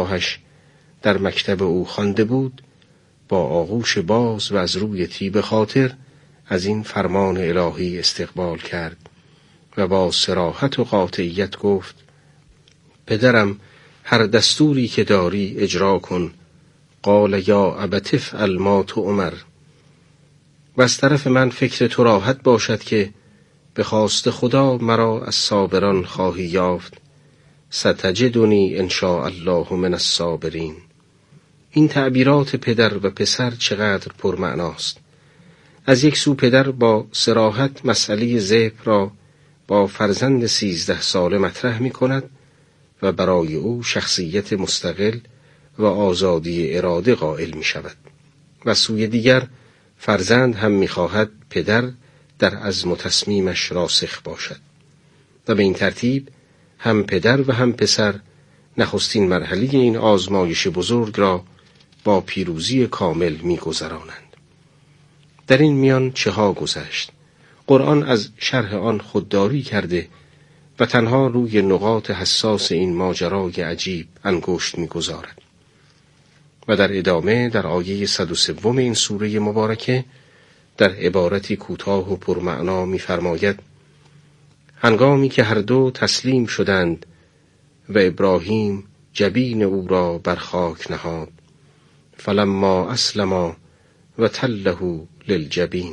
همراهش در مکتب او خوانده بود، با آغوش باز و از روی طیب خاطر از این فرمان الهی استقبال کرد و با صراحت و قاطعیت گفت: پدرم، هر دستوری که داری اجرا کن. قال یا ابت افعل ما تؤمر. و از طرف من فکر تو راحت باشد که به خواست خدا مرا از صابران خواهی یافت. ستجدنی ان شاء الله من الصابرین. این تعبیرات پدر و پسر چقدر پرمعناست. از یک سو پدر با صراحت مسئله ذبح را با فرزند 13 ساله مطرح می کند و برای او شخصیت مستقل و آزادی اراده قائل می شود. و سوی دیگر فرزند هم می خواهد پدر در عزم و تصمیمش راسخ باشد و به این ترتیب هم پدر و هم پسر نخستین مرحله این آزمایش بزرگ را با پیروزی کامل می گذرانند. در این میان چه ها گذشت؟ قرآن از شرح آن خودداری کرده و تنها روی نقاط حساس این ماجرای عجیب انگشت می گذارد. و در ادامه در آیه 103 این سوره مبارکه در عبارتی کوتاه و پرمعنا می فرماید: هنگامی که هر دو تسلیم شدند و ابراهیم جبین او را بر خاک نهاد، فلما اسلما و تله للجبین.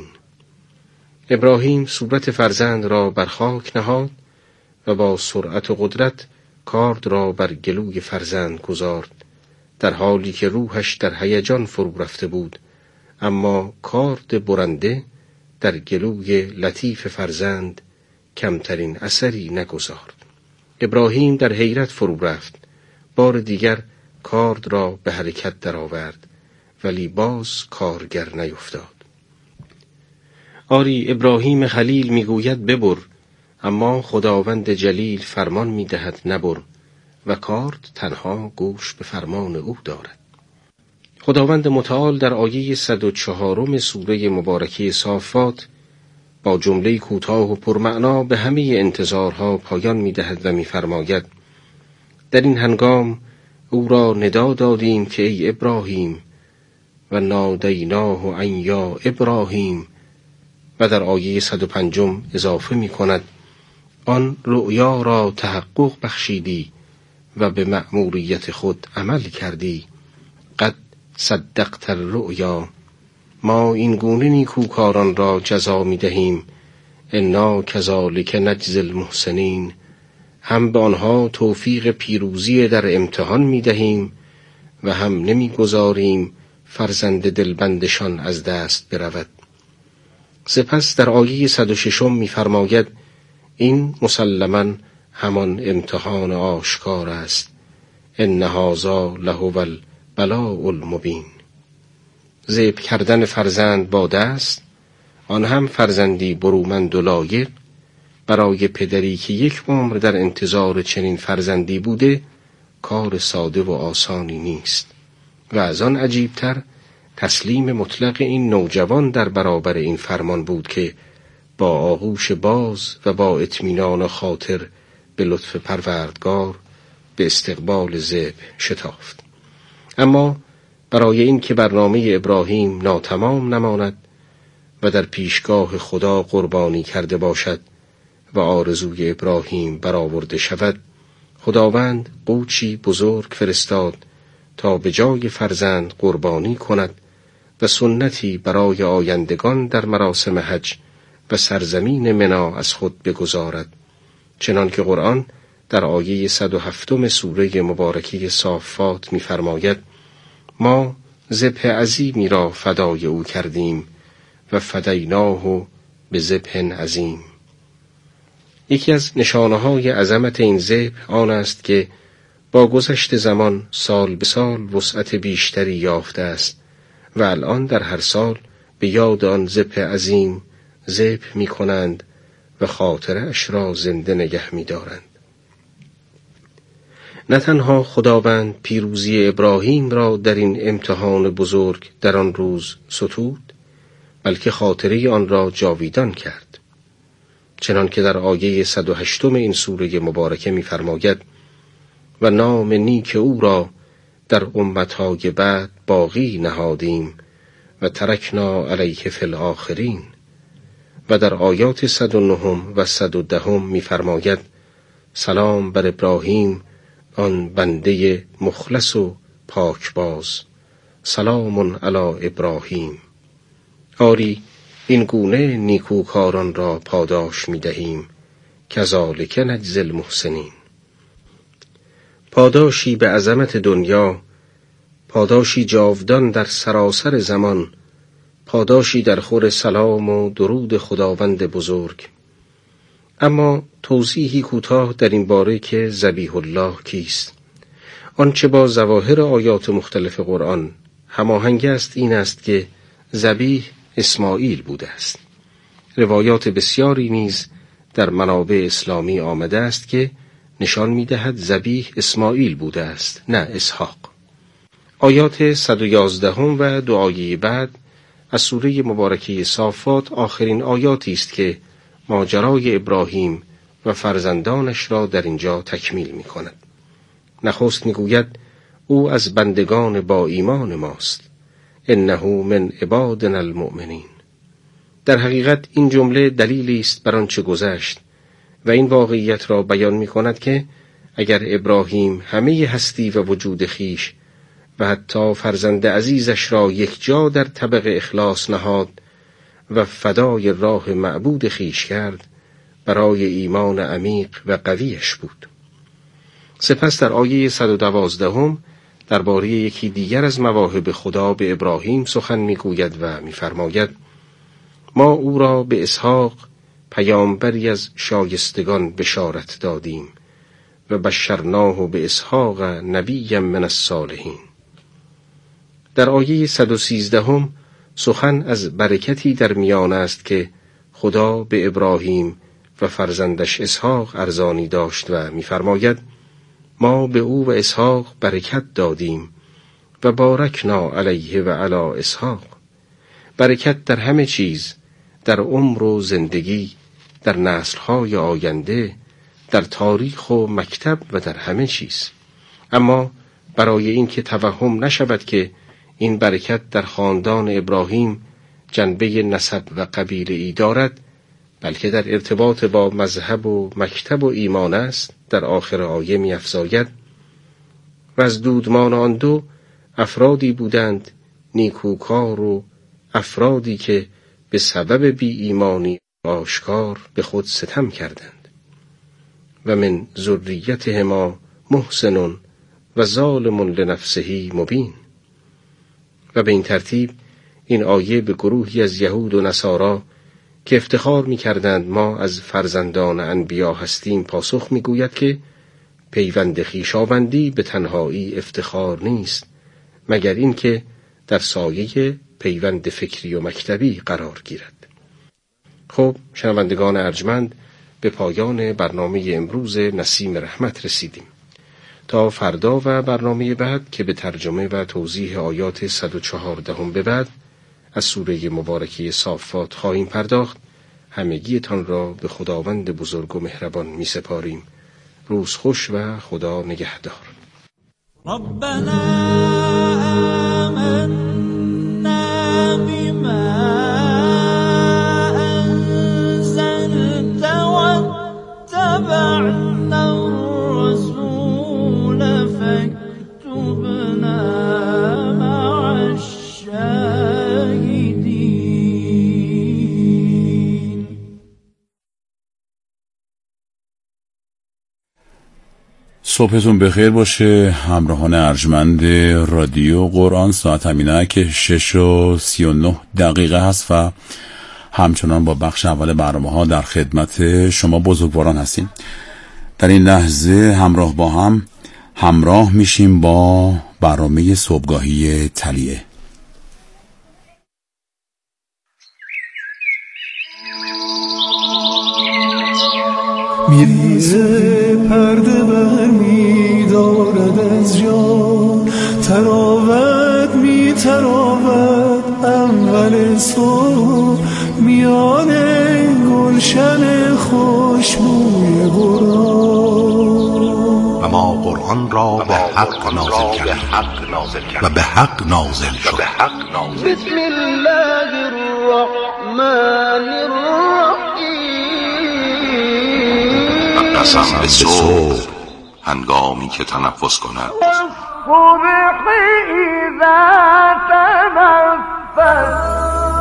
ابراهیم صورت فرزند را بر خاک نهاد و با سرعت و قدرت کارد را بر گلوی فرزند گذارد، در حالی که روحش در هیجان فرو رفته بود، اما کارد برنده در گلوی لطیف فرزند کمترین اثری نگذارد. ابراهیم در حیرت فرو رفت، بار دیگر کارد را به حرکت درآورد، ولی باز کارگر نیفتاد. آری ابراهیم خلیل میگوید ببر، اما خداوند جلیل فرمان میدهد نبر و کارد تنها گوش به فرمان او دارد. خداوند متعال در آیه 104 سوره مبارکه صافات با جمله کوتاه و پرمعنا به همه انتظارها پایان میدهد و میفرماید: در این هنگام او را ندا دادیم که ای ابراهیم و نادیناه ان یا ابراهیم. و در آیه 105 اضافه می کند: آن رؤیا را تحقق بخشیدی و به مأموریت خود عمل کردی. قد صدقت الرؤیا. ما این گونه نیکوکاران را جزا می دهیم. انا کذالک نجزی المحسنین. هم به آنها توفیق پیروزی در امتحان می دهیم و هم نمی گذاریم فرزند دلبندشان از دست برود. سپس در آیه 106 می فرماید: این مسلماً همان امتحان آشکار است. ان هذا لهو البلاء المبین. ذبح کردن فرزند با دست، آن هم فرزندی برومند و لایق، برای پدری که یک عمر در انتظار چنین فرزندی بوده کار ساده و آسانی نیست. و از آن عجیبتر تسلیم مطلق این نوجوان در برابر این فرمان بود که با آغوش باز و با اطمینان خاطر به لطف پروردگار به استقبال ذبح شتافت. اما برای این که برنامه ابراهیم ناتمام نماند و در پیشگاه خدا قربانی کرده باشد و آرزوی ابراهیم برآورده شود، خداوند قوچی بزرگ فرستاد تا به جای فرزند قربانی کند و سنتی برای آیندگان در مراسم حج و سرزمین منی از خود بگذارد، چنان که قرآن در آیه 107 سوره مبارکه صافات می فرماید: ما ذبح عظیمی را فدای او کردیم و فدیناه به ذبح عظیم. یکی از نشانه‌های عظمت این ذبح آن است که با گذشت زمان سال به سال وسعت بیشتری یافته است و الان در هر سال به یاد آن ذبح عظیم ذبح می کنند و خاطرش را زنده نگه می دارند. نه تنها خداوند پیروزی ابراهیم را در این امتحان بزرگ در آن روز ستود، بلکه خاطره آن را جاویدان کرد، چنان که در آیه 108 این سوره مبارکه می فرماید: و نام نیک او را در امتهای بعد باقی نهادیم و ترکنا علیه فی الآخرین. و در آیات 109 و 110 می‌فرماید سلام بر ابراهیم آن بنده مخلص و پاکباز، سلام علی ابراهیم. آری این گونه نیکوکاران را پاداش می‌دهیم، کذالک نجزی المحسنین. پاداشی به عظمت دنیا، پاداشی جاودان در سراسر زمان، پاداشی در خور سلام و درود خداوند بزرگ. اما توضیحی کوتاه در این باره که ذبیح الله کیست. آنچه با ظواهر آیات مختلف قرآن هماهنگ است این است که ذبیح اسماعیل بوده است. روایات بسیاری نیز در منابع اسلامی آمده است که نشان می‌دهد ذبیح اسماعیل بوده است، نه اسحاق. آیات 111 و دعای بعد از سوره مبارکه صافات آخرین آیاتی است که ماجرای ابراهیم و فرزندانش را در اینجا تکمیل می‌کند. نخست می‌گوید او از بندگان با ایمان ماست، انه من عبادنا المؤمنین. در حقیقت این جمله دلیلی است بر آنچه گذشت و این واقعیت را بیان می‌کند که اگر ابراهیم همه هستی و وجود خیش و حتی فرزند عزیزش را یک جا در طبق اخلاص نهاد و فدای راه معبود خیش کرد، برای ایمان عمیق و قویش بود. سپس در آیه 112 درباره یکی دیگر از مواهب خدا به ابراهیم سخن می‌گوید و می‌فرماید ما او را به اسحاق پیامبری از شایستگان بشارت دادیم و بشرناه به اسحاق نبی من الصالحین. در آیه 113 سخن از برکتی در میان است که خدا به ابراهیم و فرزندش اسحاق ارزانی داشت و می‌فرماید ما به او و اسحاق برکت دادیم و بارکنا علیه و علی اسحاق. برکت در همه چیز، در عمر و زندگی، در نسل‌های آینده، در تاریخ و مکتب و در همه چیز. اما برای این که توهم نشود که این برکت در خاندان ابراهیم جنبه نسب و قبیله‌ای دارد، بلکه در ارتباط با مذهب و مکتب و ایمان است، در آخر آیه می‌افزاید و از دودمان آن دو افرادی بودند نیکوکار و افرادی که به سبب بی ایمانی آشکار به خود ستم کردند و من ذریتهما محسن و ظالم لنفسه مبین. و به این ترتیب این آیه به گروهی از یهود و نصارا که افتخار می‌کردند ما از فرزندان انبیا هستیم پاسخ می‌گوید که پیوند خویشاوندی به تنهایی افتخار نیست، مگر اینکه در سایه پیوند فکری و مکتبی قرار گیرد. خب شنوندگان ارجمند، به پایان برنامه امروز نسیم رحمت رسیدیم. تا فردا و برنامه بعد که به ترجمه و توضیح آیات 114 به بعد از سوره مبارکه صافات خواهیم پرداخت، همگیتان را به خداوند بزرگ و مهربان می سپاریم. روز خوش و خدا نگهدار. ربنا آمنا بما أنزلت واتبعنا الرسول فاكتبنا مع الشاهدين. صبحتون بخیر باشه همراهان ارجمند رادیو قرآن. ساعت همینه که 6:39 هست و همچنان با بخش اول برنامه ها در خدمت شما بزرگواران هستیم. در این لحظه همراه میشیم با برنامه صبحگاهی تلیه. میریزه پرده بر میدارد از جا، تراوت میتراود اول صبح میان گلشن خوشبوی گلها. و ما قرآن قرآن را به حق نازل کرد و به حق نازل شد. بسم الله الرحمن الرحیم. قسم به صبح هنگامی که تنفس کند، والصبح اذا تنفس.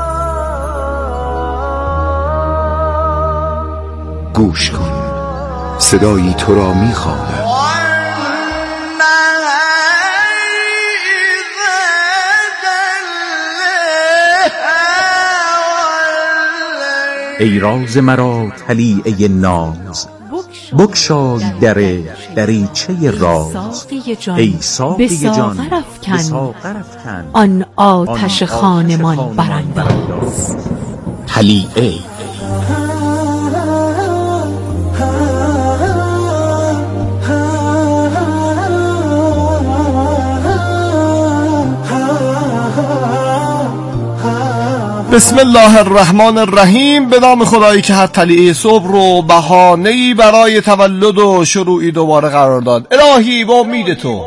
گوش کن، صدایی تو را می‌خواند. ای راز مرا طلیعه ناز، بگشای در دریچه راز. ای ساقی جان به ساغر افکن، آن آتش خانمان برانداز. طلیعه. بسم الله الرحمن الرحیم. به نام خدایی که هر طلیعه صبح رو بهانه‌ای برای تولد و شروعی دوباره قرار داد. الهی با امید تو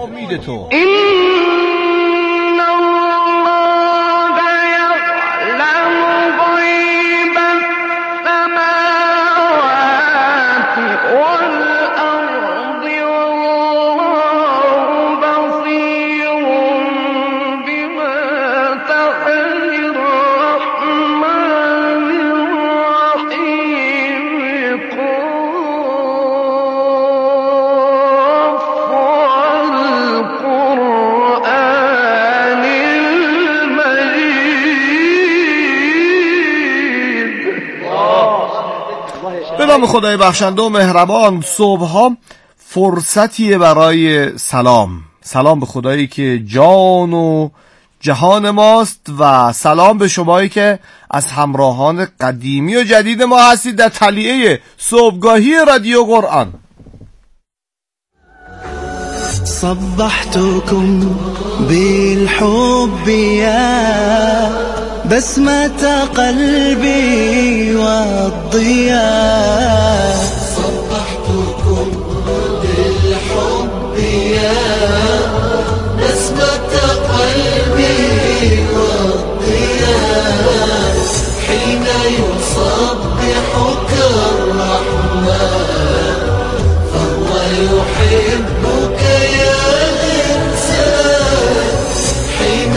به نام خدای بخشنده و مهربان. صبح‌ها فرصتیه برای سلام به خدایی که جان و جهان ماست و سلام به شمایی که از همراهان قدیمی و جدید ما هستید در طلیعه صبحگاهی رادیو قرآن. صبحتكم بالحب يا بسمة قلبي والضياء. صبحتكم بالحب يا بسمة قلبي والضياء. حين يصبحك الرحمن فهو يحبك يا إنسان. حين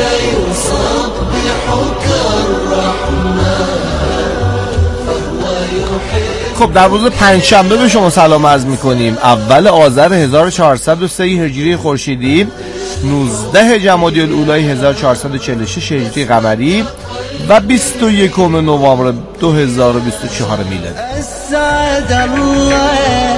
يصبحك الرحمن فهو يحبك. خب در روز پنجشنبه به شما سلام عرض می‌کنیم. اول آذر 1403 هجری خورشیدی، 19 جمادی الاولی 1446 هجری قمری و 21 نوامبر 2024 میلادی. اسعد الله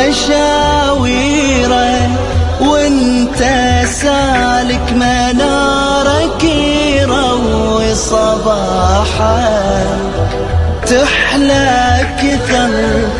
مشاويره وانت سالك منارك يروي صباحك. تحلى كثر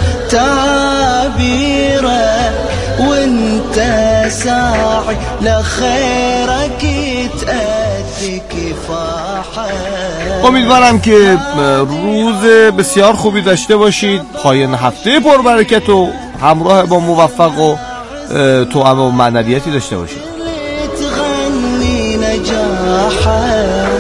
تعابيره وانت ساعي لخيرك تأتي كفاحك. امیدوارم که روز بسیار خوبی داشته باشید. پایان هفته پربرکت و همراه با موفق و توأم و معنویتی داشته باشید. تغني نجاحك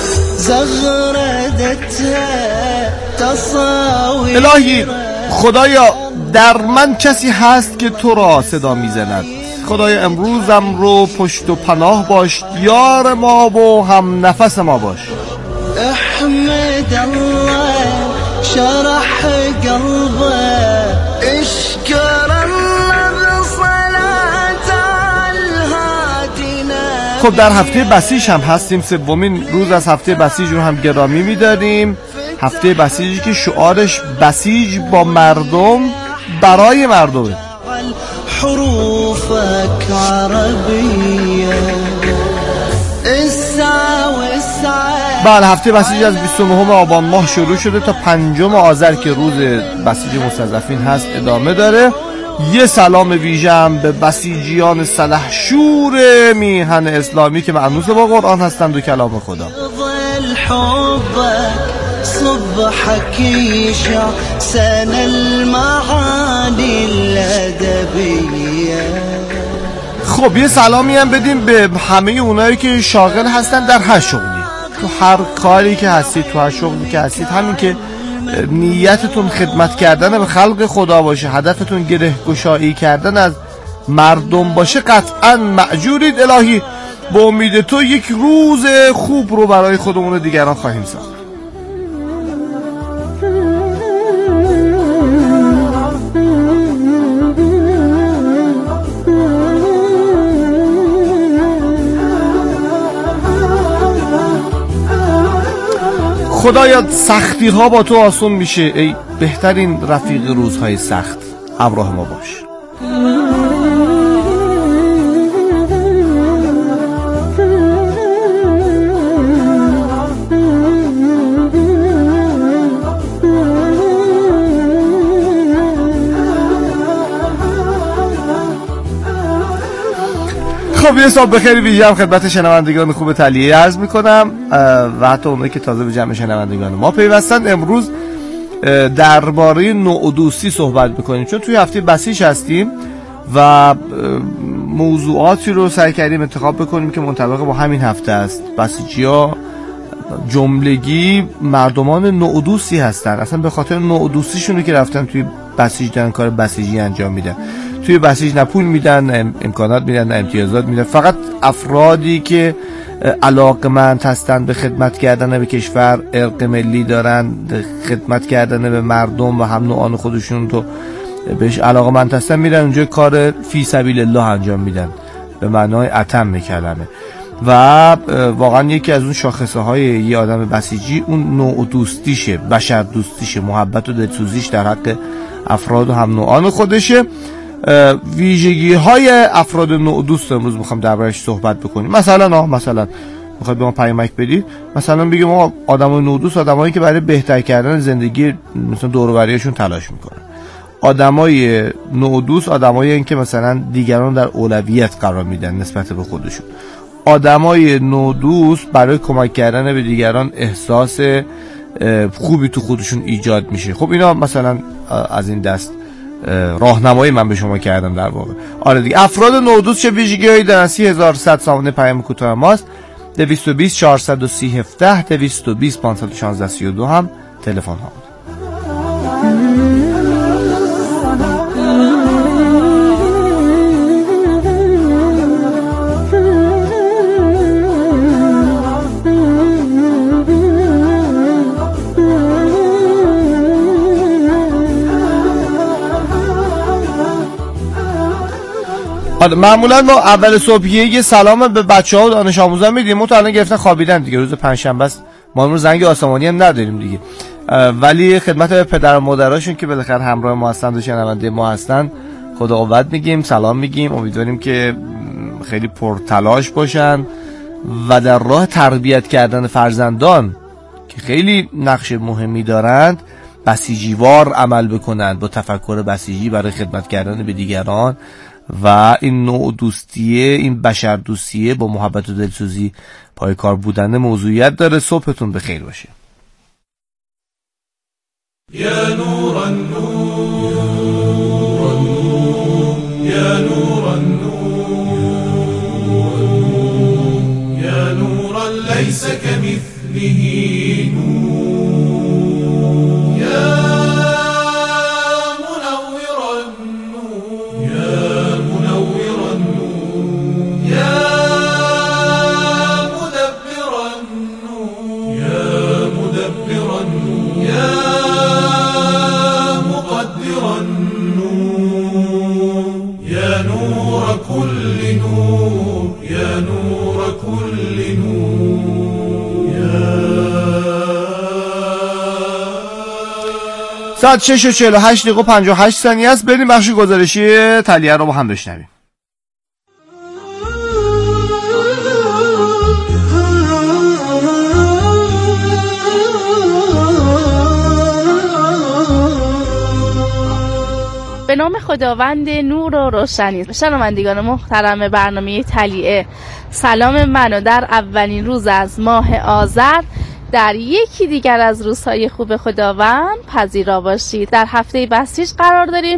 زغردتها تصاوير. الهی خدایا در من کسی هست که تو را صدا میزند. خدایا امروزم رو پشت و پناه باش، یار ما و هم نفس ما باش. احمد الله شرح قلبه اشكر الله بصلاة الهادينا. خب در هفته بسیج هم هستیم. سومین روز از هفته بسیج رو هم گرامی می‌داریم. هفته بسیجی که شعارش بسیج با مردم برای مردمه. حروفك عربية. بله، هفته بسیج از 29 آبان ماه شروع شده تا 5 آذر که روز بسیج مستضعفین هست ادامه داره. یه سلام ویژه هم به بسیجیان سلحشور میهن اسلامی که مأنوس با قرآن هستند و کلام خدا. صبحك يشع سنة المعاني الأدبية. خب یه سلامی هم بدیم به همه اونایی که شاغل هستن در هر شغلی، تو هر کاری که هستید، تو هر شغلی که هستید، همین که نیتتون خدمت کردن به خلق خدا باشه، هدفتون گره گشایی کردن از مردم باشه، قطعا مأجورید. الهی با امید تو یک روز خوب رو برای خودمون و دیگران خواهیم ساخت. خدایا سختی ها با تو آسون میشه، ای بهترین رفیق روزهای سخت، همراه ما باش. خب یه صبح بخیر ویژه هم خدمت شنوندگان خوب تلیه عرض میکنم و حتی اونایی که تازه به جمع شنوندگان ما پیوستن. امروز درباره نوع و دوستی صحبت میکنیم، چون توی هفته بسیج هستیم و موضوعاتی رو سعی کردیم انتخاب بکنیم که منطبق با همین هفته است. بسیجی‌ها جملگی مردمان نوع و دوستی هستن، اصلا به خاطر نوع و دوستیشونه که رفتن توی بسیج دارن کار بسیجی انجام میدن. توی بسیج نه پول میدن، نه امکانات میدن، نه امتیازات میدن، فقط افرادی که علاقمند هستن به خدمت کردن به کشور، ارق ملی دارن، خدمت کردن به مردم و هم نوعان خودشون تو بهش علاقمند هستن، میرن اونجا کار فی سبیل الله انجام میدن به معنای اتم کلمه. و واقعا یکی از اون شاخصه های یه آدم بسیجی اون نوع دوستیشه، بشر دوستیشه، محبت و دلسوزیش در حق افراد و هم نوعان خودشه. ویژگی های افراد نوع دوست امروز میخوام دربارش صحبت بکنیم. مثلا میخواد به ما پیامک بدید، مثلا بگیم ما آدمای نوع دوست آدمایی که برای بهتر کردن زندگی مثلا دور و بریاشون تلاش میکنن. آدمای نوع دوست آدمایی هستن که مثلا دیگران در اولویت قرار میدن نسبت به خودشون. آدمای نوع دوست برای کمک کردن به دیگران احساس خوبی تو خودشون ایجاد میشه. خب اینا مثلا از این دست راهنمایی من به شما کردم در واقع. آره دیگه، افراد نوع دوست چه ویژگی‌هایی دارن؟ 3100 سامانه پیام کوتاه ماست، 220 430 17 220 516 32 هم تلفن ها. معمولا ما اول صبحیه یه سلام به بچه‌ها و دانش آموزان میدیم. ما تا الان گرفتن خوابیدن دیگه، روز پنجشنبه است، ما امروز زنگ آسمانی هم نداریم دیگه. ولی خدمت پدر و مادراشون که بالاخره همراه ما هستن و شنونده ما هستن خدا قوت میگیم، سلام میگیم. امیدواریم که خیلی پرتلاش باشن و در راه تربیت کردن فرزندان که خیلی نقش مهمی دارند بسیجیوار عمل بکنند، با تفکر بسیجی برای خدمت کردن به دیگران و این نوع دوستیه، این بشر دوستیه با محبت و دلسوزی پای کار بودن موضوعیت داره. صبحتون بخیر باشه. یا نور النور یا نور النور یا نور لیس کمثله نور یا ساعت 6:48 است. بریم بخش گزارشی تلیه رو با هم بشنویم. به نام خداوند نور و روشنی. شنوندگان محترم برنامه تلیه، سلام منو در اولین روز از ماه آذر در یکی دیگر از روزهای خوب خداوند پذیرا باشید. در هفته بسیج قرار داریم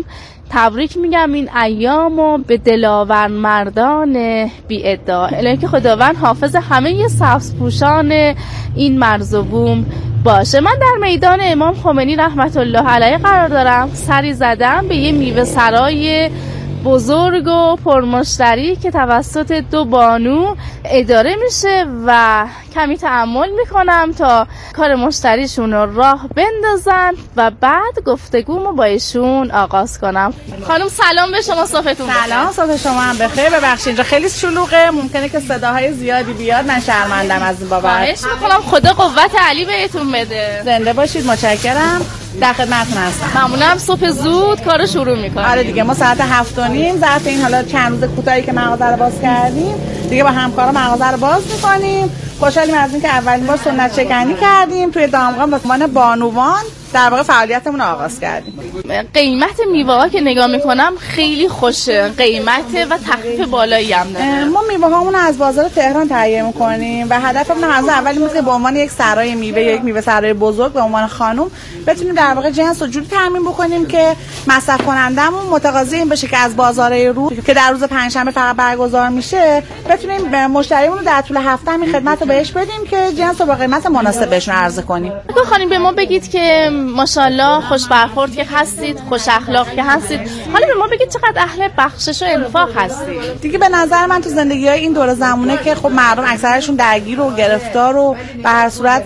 تبریک میگم این ایامو به دلاور مردان بی ادعا. الهی که خداوند حافظ همه سبزپوشان این مرز و بوم باشه. من در میدان امام خمینی رحمت الله علیه قرار دارم. سری زدم به یه میوه سرای بزرگ و پرمشتری که توسط 2 بانو اداره میشه و کمی تأمل میکنم تا کار مشتریشون رو راه بندازن و بعد گفتگومو با ایشون آغاز کنم. خانم سلام به شما، صبحتون بخیر. سلام، صبح شما هم بخیر. ببخشید اینجا خیلی شلوغه، ممکنه که صداهای زیادی بیاد، من شرمندم از این بابت. خواهش میکنم، خدا قوت علی بهتون بده. زنده باشید، متشکرم. در خدمتتون هستم. معمولا صبح زود کارو شروع میکنیم. آره دیگه، ما ساعت 7:30 ظرف این حالا چند روز کوتاهی که مغازه رو باز کردیم دیگه با همکارا مغازه رو باز میکنیم. خوشحالیم از اینکه اولین بار سنت شکنی کردیم توی دامغان به عنوان بانوان در واقع فعالیتمون رو آغاز کردیم. قیمت میوه‌ها که نگاه میکنم خیلی خوشه، قیمت و تخفیف بالایی هم داره. ما میوه‌هامون رو از بازار تهران تهیه میکنیم و هدفمون از اول این بود که به عنوان یک سرای میوه، یک میوه سرای بزرگ به عنوان خانم بتونیم در واقع جنس و جوری تامین بکنیم که مصرف کنندمون متقاضی این بشه که از بازار روز که در روز پنجشنبه فقط برگزار میشه بتونیم به مشتریمون رو در طول هفته همین خدمت رو بهش بدیم که جنس رو با قیمت مناسب بهشون عرضه کنیم. خانم به ما بگید که ماشاءالله خوش برخورد که هستید، خوش اخلاق که هستید، حالا به ما بگید چقدر اهل بخشش و انفاق هستید. دیگه به نظر من تو زندگی‌های این دور زمونه که خب مردم اکثرشون درگیر و گرفتار و به هر صورت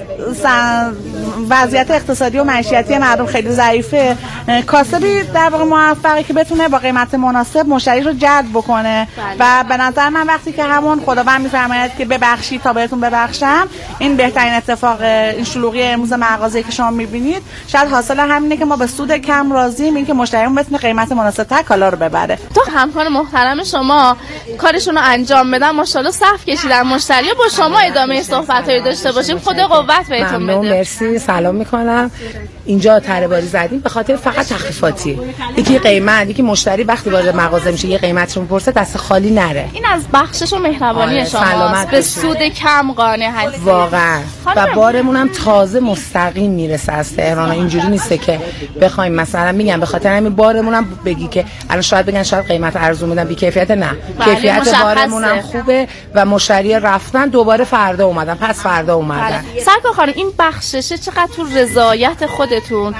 وضعیت اقتصادی و معیشتی مردم خیلی ضعیفه، کاسبی در واقع موفقی که بتونه با قیمت مناسب مشتری رو جلب بکنه و به نظر من وقتی که همون خداوند میفرماید که ببخشید تا بهتون ببخشم، این بهترین اتفاق این شلوغی امروز مغازه‌ای که شما می‌بینید شاید حاصل همینه که ما به سود کم راضییم، این که مشتریمون بتونه قیمت مناسب‌تر کالا رو ببره. تو همکار محترم شما کارشون رو انجام بدن، ماشاءالله صف کشیدن، مشتری با شما ادامه صحبت‌های داشته باشیم. خدا قوت بهتون بده. مرسی، سلام میکنم. اینجا تره‌باری زدیم به خاطر فقط تخفیفاتی. یکی قیمت، یکی مشتری وقتی وارد مغازه میشه یه قیمت رو میپرسه دست خالی نره. این از بخشش و مهربانی شماست. به سود کم قانع هستید. واقعا. و بارمون هم تازه مستقیم میرسه از تهران. اینجوری نیسته که بخوایم مثلا میگم به خاطر همین بارمون هم بگی که الان شاید بگن شاید قیمت ارزون میدن بی کیفیت، نه. کیفیت بارمون هم خوبه و مشتری رفتن دوباره فردا اومدن، پس فردا اومدن. سرکار خانم این بخششه چقدر تو رضایت خودتون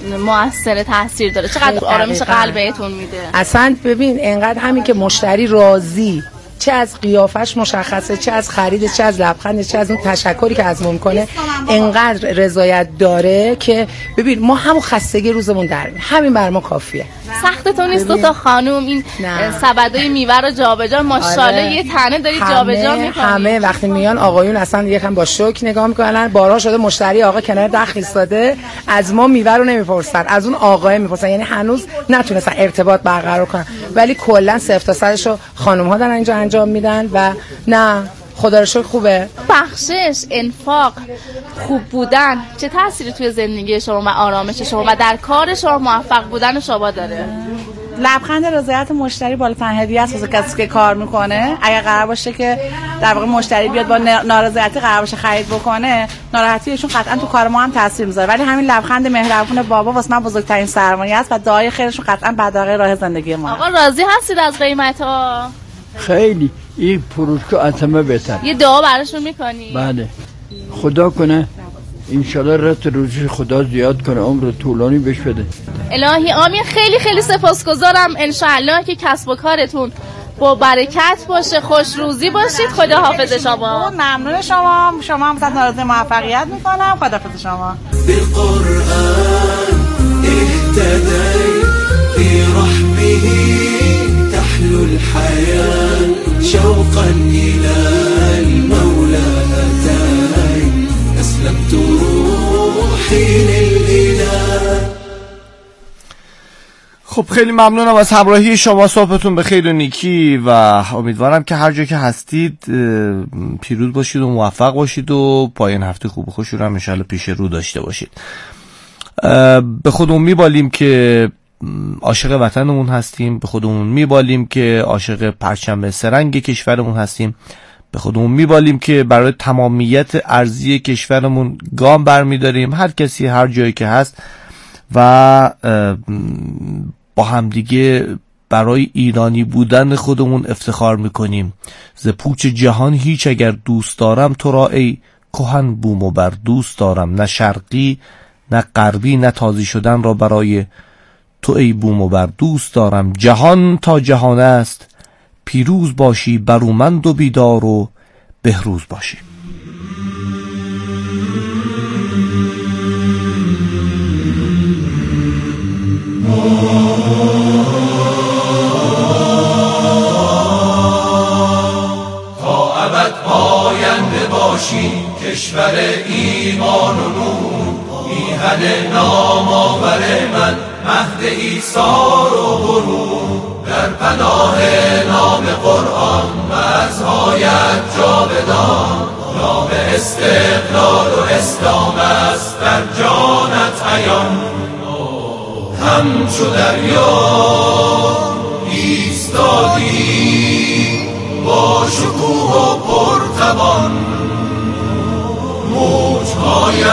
مؤثر تاثیر داره، چقدر آرامش قلبتون میده؟ اصلا ببین انقدر همین که مشتری راضی، چه از قیافش مشخصه، چه از خریدش، چه از لبخندش، چه از اون تشکری که از ما میکنه، انقدر رضایت داره که ببین ما همون خستگی روزمون در میاد، همین بر ما کافیه. سختتون نیست دو تا خانم این سبدای میوه رو جابجا ماشاءالله یه تنه دارید جابجا میکنید؟ همه وقتی میان آقایون اصلا یکم با شوک نگاه میکنن، بارها شده مشتری آقا کنار دخل ایستاده از ما میوه رو نمیپرسن، از اون آقای میپرسن، یعنی هنوز نتونستن ارتباط برقرار کنن، ولی کلا 0 تا 100 رو خانم‌ها دارن اینجا انجام میدن و نه خدا رو شکر خوبه. بخشش، انفاق، خوب بودن چه تأثیری توی زندگی شما و آرامش شما و در کار شما موفق بودن شما داره؟ لبخند رضایت مشتری بالاترین هدیه است واسه کسی که کار میکنه. اگر قرار باشه که در واقع مشتری بیاد با نارضایتی قرار باشه خرید بکنه، ناراحتیشون قطعا تو کار ما هم تاثیر میذاره، ولی همین لبخند مهربون بابا واسه من بزرگترین سرمایه است و دعای خیرشون قطعا بداقه راه زندگی ما. آقا راضی هستید از قیمت‌ها؟ خیلی. این فروشگاه از همه بهتر. یه دعا براشون میکنی؟ بله. خدا کنه انشالله رت روزی خدا زیاد کنه، عمر طولانی بهش بده. الهی آمین. خیلی خیلی سپاسگزارم. انشالله که کسب و کارتون با برکت باشه، خوش روزی باشید. خدا حافظ شما. ممنون شما. شما هم صد آرزوی موفقیت میکنم. خدا حافظ شما. بالقرآن اهتدي في رحمه تحلو الحياة شوقا إلى المولى أتاي أسلمت روحي للإله. خب خیلی ممنونم از همراهی شما. صحبتون به خیر و نیکی و امیدوارم که هر جا که هستید پیروز باشید و موفق باشید و پایان هفته خوب و خوش رو هم انشالله پیش رو داشته باشید. به خودمون میبالیم که عاشق وطنمون هستیم، به خودمون میبالیم که عاشق پرچم سرنگ کشورمون هستیم، به خودمون میبالیم که برای تمامیت ارضی کشورمون گام برمیداریم، هر کسی هر جایی که هست، و با همدیگه برای ایرانی بودن خودمون افتخار میکنیم. ز پوچ جهان هیچ اگر دوست دارم، تو را ای کهن بوم و بر دوست دارم. نه شرقی نه غربی نه تازی شدن را برای تو ای بوم و بر دوست دارم. جهان تا جهان است پیروز باشی، برومند و بیدار و بهروز باشی. تا ابد پاینده باشی کشور ایمان و نور، میهن نام آور من مهد ایثار و غرور. در پناه نام قرآن مرزهایت جاودان، نام استقلال و اسلام است در جانت عیان. همچو دریا ایستادی با شکوه و پرتوان، موجهایت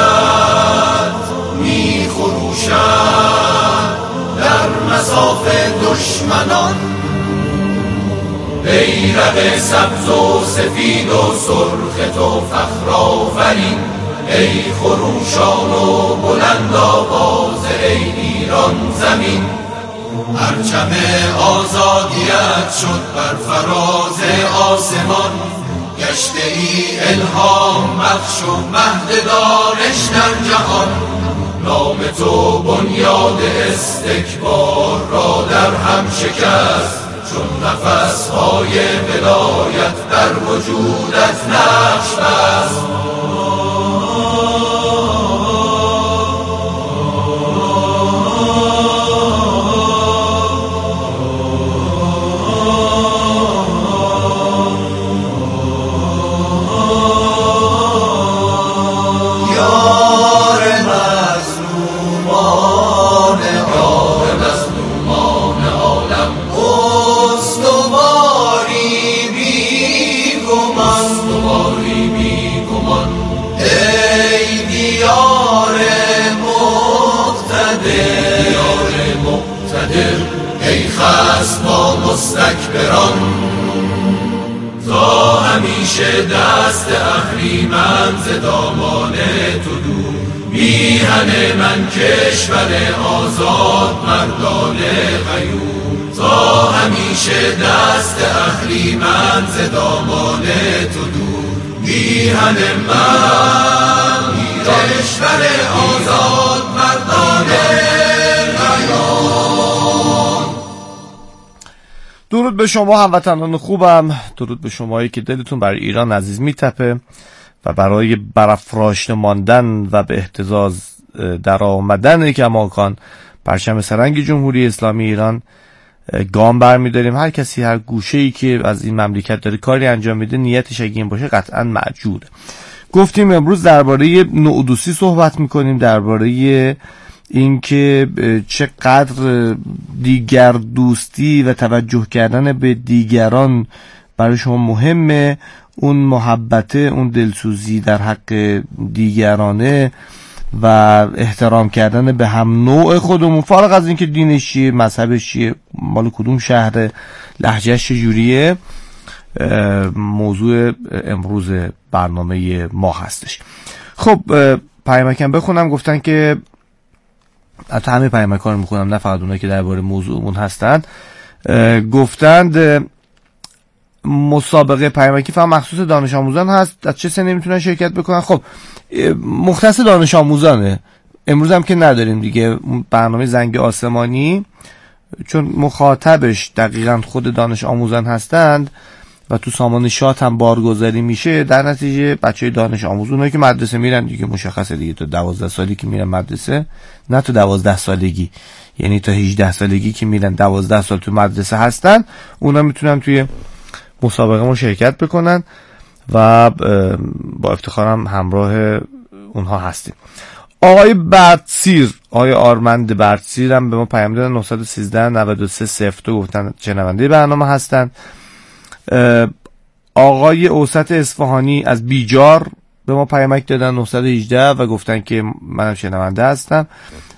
می خروشند در مصاف دشمنان. بیرق سبز و سفید و سرخ تو فخر آفرین، ای خروشان و بلند آواز ای ایران زمین. پرچم آزادیت شد بر فراز آسمان، گشته ای الهام بخش و مهد دانش در جهان. نام تو بنیاد استکبار را در هم شکست، چون نفسهای ولایت در وجودت نقش بست. ای خصم با مستکبران، تا همیشه دست اهریمن ز دامان تو دور. میهن من کشور آزاد مردان غیور، تا همیشه دست اهریمن ز دامان تو دور. میهن من کشور آزاد مردان غیور. درود به شما هموطنان خوبم، درود به شمایی که دلتون برای ایران عزیز میتپه و برای برافراشته ماندن و به اهتزاز در آمدن کماکان پرچم سرنگ جمهوری اسلامی ایران گام برمیداریم. هر کسی هر گوشه‌ای که از این مملکت داره کاری انجام میده، نیتش اگه این باشه قطعا معجوره. گفتیم امروز درباره نودوسی صحبت میکنیم، درباره اینکه چقدر دیگر دوستی و توجه کردن به دیگران برای شما مهمه، اون محبته، اون دلسوزی در حق دیگرانه و احترام کردن به هم نوع خودمون، فارغ از اینکه دینش چیه، مذهبش چیه، مال کدوم شهر، لهجهش چجوریه، موضوع امروز برنامه ما هستش. خب پیامکم بخونم، گفتن که حتی همه پیامک‌ها رو میخونم، نه فقط اونایی که درباره موضوعمون هستن. گفتند مسابقه پیامکی فقط مخصوص دانش آموزان هست، از چه سنی میتونن شرکت بکنن؟ خب مختص دانش آموزانه، امروز هم که نداریم دیگه برنامه زنگ آسمانی، چون مخاطبش دقیقاً خود دانش آموزان هستند و تو سامان شات هم بارگذاری میشه. در نتیجه بچهای دانش آموز، اونایی که مدرسه میرن دیگه مشخصه دیگه، تا 12 سالی که میرن مدرسه، نه تا 12 سالگی، یعنی تا 18 سالگی که میرن 12 سال تو مدرسه هستن، اونا میتونن توی مسابقه ما شرکت بکنن و با افتخارم همراه اونها هستیم. آقای بردسیر، آقای آرمند بردسیر هم به ما پیام دادن، 913 93 02 گفتن شنونده برنامه هستن. آقای اوسط اصفهانی از بیجار به ما پیامک دادن 918 و گفتن که منم شنونده هستم.